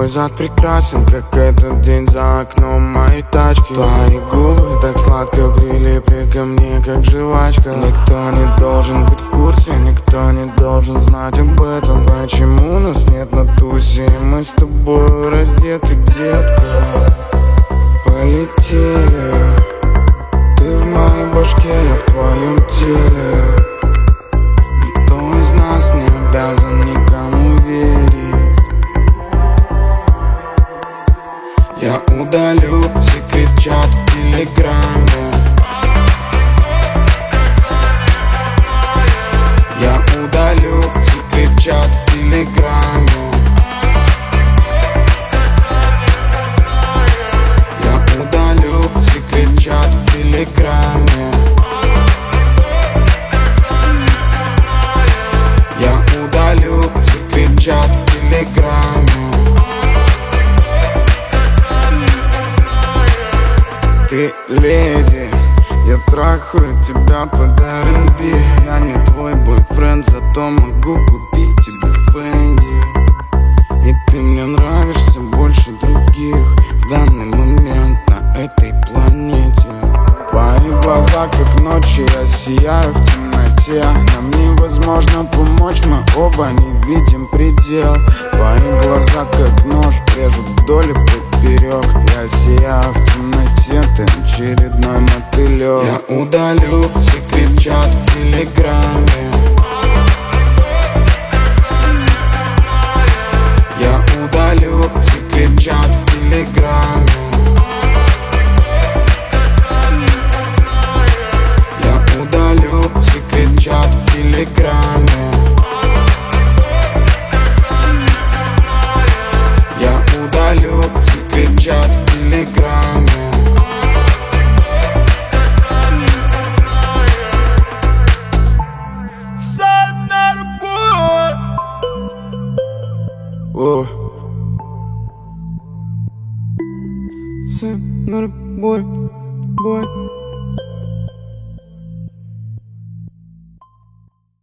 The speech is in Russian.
Твой зад прекрасен, как этот день за окном моей тачки. Твои губы так сладко прилипли ко мне, как жвачка. Никто не должен быть в курсе, никто не должен знать об этом. Почему нас нет на тусе, мы с тобой раздеты, детка. Полетели. Ты в моей башке, я в твоем теле. Никто из нас не обязан никому верить. Я удалю секрет-чат в Телеграме. Я удалю секрет-чат в Телеграме. Я удалю секрет-чат в Телеграме. Я удалю секрет-чат в Телеграме. Ты леди, я трахаю тебя под R&B. Я не твой бойфренд, зато могу купить тебе Фэнди. И ты мне нравишься больше других в данный момент на этой планете. Твои глаза как ночи, я сияю в темноте. Нам невозможно помочь, мы оба не видим предел. Твои глаза как нож, режут вдоль и поперек. Я сияю в темноте, ты очередной мотылек. Я удалю секрет-чат в Телеграме. Я удалю секрет-чат в Телеграме. Я удалю секрет-чат в Телеграме. Я удалю секрет-чат в Телеграме. О. Boy.